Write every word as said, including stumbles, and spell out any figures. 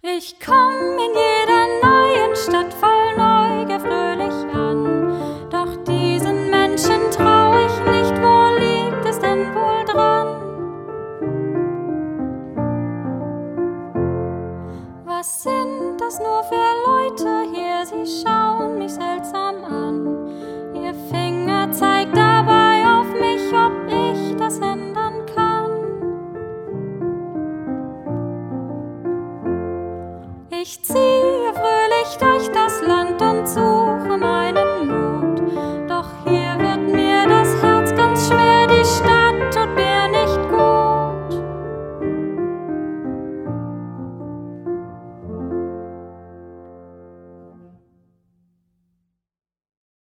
Ich komm in jeder neuen Stadt voll Neugier fröhlich an. Doch diesen Menschen trau ich nicht, wo liegt es denn wohl dran? Was sind das nur für Leute hier? Sie schauen mich seltsam an.